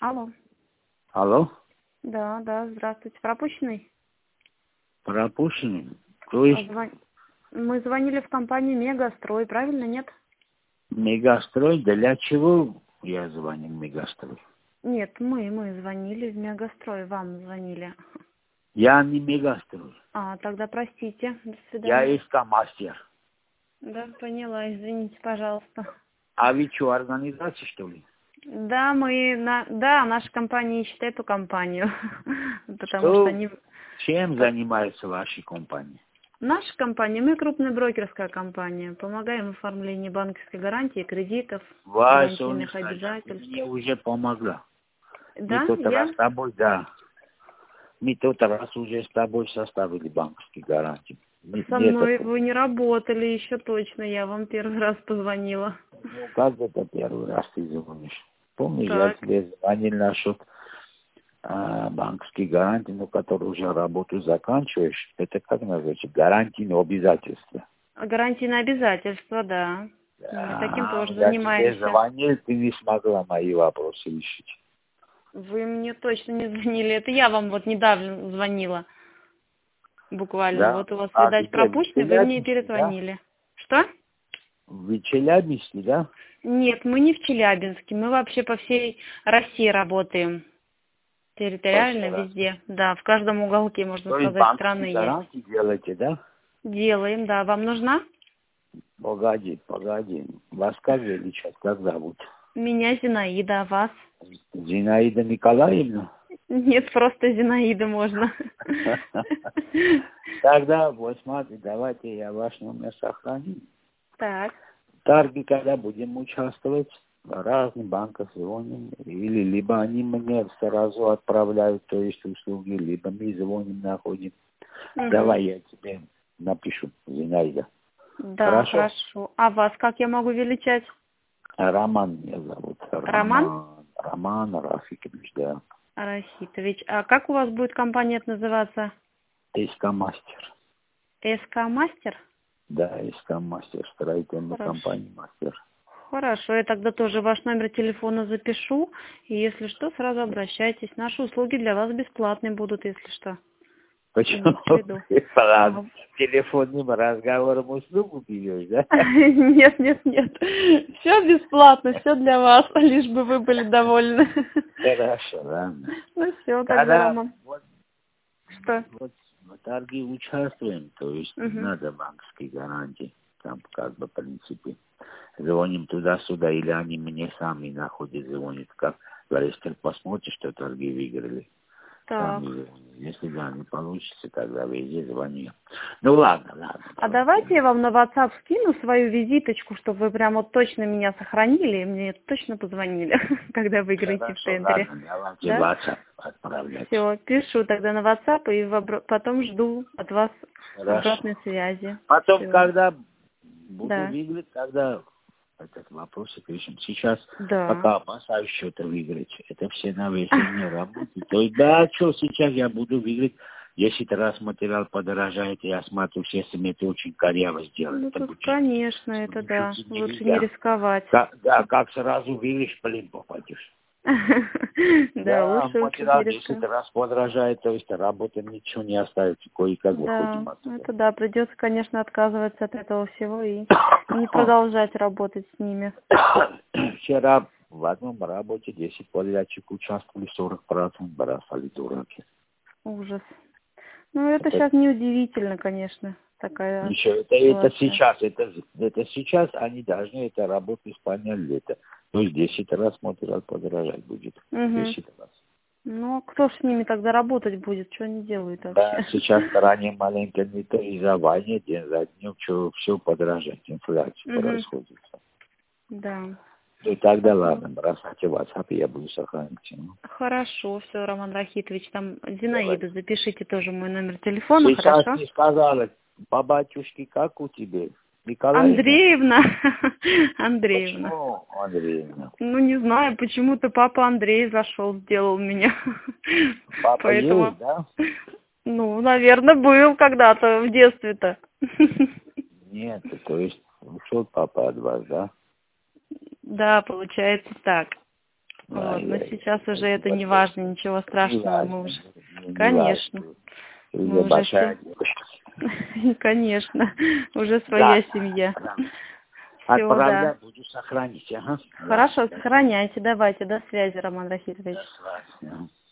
Алло. Алло? Да, здравствуйте. Пропущенный? Пропущенный? То есть Мы звонили в компанию Мегастрой, правильно, нет? Мегастрой? Для чего я звоню в Мегастрой? Нет, мы звонили в Мегастрой, вам звонили. Я не Мегастрой. Тогда простите. До Я свидания. Эскамастер. Да, поняла, извините, пожалуйста. А вы что, организация, что ли? Да, наша компания ищет эту компанию. Потому что Что? они... Чем занимается ваша компания? Наша компания, мы крупная брокерская компания. Помогаем в оформлении банковской гарантии, кредитов, Ваша гарантийных Солнечная, обязательств. мне уже помогла. Да, Мы тот я? раз с тобой, да. Мы тот раз уже с тобой составили банковские гарантии. Со мной вы не работали еще точно, я вам первый раз позвонила. Ну, как это первый раз ты звонишь? Помнишь, я Так. тебе звонил насчет банковских гарантий, но которые уже работу заканчиваешь. Это как называется? Гарантийные обязательства. Гарантийные обязательства, да. Мы таким тоже Я тебе занимаемся. звонил, ты не смогла мои вопросы решить. Вы мне точно не звонили. Это я вам вот недавно звонила. Буквально. Да? Вот у вас, А видать, где? В пропущено, вы мне Челябинске, да? перезвонили. Что? В Челябинске, да? Нет, мы не в Челябинске. Мы вообще по всей России работаем. Территориально Вообще, везде. Да, в каждом уголке, можно то есть сказать, страны банковские есть. гарантии делаете, да? Делаем, да. Вам нужна? Погоди. Вас как величать, как зовут? Меня Зинаида, а вас? Зинаида Николаевна? Нет, просто Зинаида можно. Тогда, вот смотри, давайте я ваш номер сохраню. Так. Торги, когда будем участвовать, в разных банках звоним, или либо они мне сразу отправляют, то есть услуги, либо мы звоним, находим. Давай я тебе напишу, Зинаида. Да, хорошо. А вас как я могу величать? Роман меня зовут. Роман? Роман Рафикович, да. Рахитович. А как у вас будет компания называться? Эскамастер. СК Мастер? Да, Эскамастер, строительная Хорошо. компания Мастер. Хорошо, я тогда тоже ваш номер телефона запишу. И если что, сразу обращайтесь. Наши услуги для вас бесплатные будут, если что. Почему Имейте в виду. телефонным разговором услугу берешь, да? Нет. Все бесплатно, все для вас, лишь бы вы были довольны. Хорошо, ладно. Ну все, тогда, Когда Роман. Что? вот в торге участвуем, то есть надо банковские гарантии, там как бы в принципе звоним туда-сюда, или они мне сами находят, звонят, как говорится, посмотришь, что торги выиграли. Так. Сами, если да, не получится, тогда везде звони. Ну ладно. А давайте я вам на WhatsApp скину свою визиточку, чтобы вы прям вот точно меня сохранили и мне точно позвонили, когда выиграете в тендере. Ладно, давайте Да? WhatsApp отправлять. Все, пишу тогда на WhatsApp и потом жду от вас обратной связи. Потом, Всё. когда буду Да. выиграть, тогда этот вопрос решим. Сейчас Да. пока опасаюсь что-то выиграть. Это все на весенней работе. То есть, да, что сейчас я буду выиграть, 10 раз материал подорожает, я смотрю, все сметы очень коряво сделали. Ну Это тут, будет конечно, это да. чуть Лучше не рисковать. Да, как сразу выиграешь, блин, попадешь. Да, лучше материал не 10 рисковать. раз подорожает, то есть работа ничего не остается, кое-как Да, выходим отсюда. это да, придется, конечно, отказываться от этого всего и не продолжать работать с ними. Вчера в одном работе 10 подрядчиков участвовали, 40% бросали дураки. Ужас. Ну, это сейчас неудивительно, конечно, такая Это ситуация. это сейчас они должны это работать исполнять лето. То есть 10 раз материал подорожать будет. 10 раз. Ну, кто ж с ними тогда работать будет? Что они делают вообще? Да, сейчас ранее маленько не то из-за войны, день за днем все подорожает, инфляция происходит. Да. И тогда ладно, бросайте WhatsApp, и я буду сохранить. Хорошо, все, Роман Рахитович, там Зинаида, запишите тоже мой номер телефона, Сейчас хорошо? не сказала, по батюшке, как у тебя? Николаевна? Андреевна. Почему Андреевна? Ну, не знаю, почему-то папа Андрей зашел, сделал меня. Папа Поэтому... есть, да? Ну, наверное, был когда-то в детстве-то. Нет, то есть ушел папа от вас, да? Да, получается так. Вот, но сейчас уже это не важно, ничего страшного, мы уже... Конечно. Мы уже все... Конечно, уже своя семья. Отправляй, буду сохранить. Ага. Хорошо, сохраняйте, давайте, до связи, Роман Рафитович. До связи.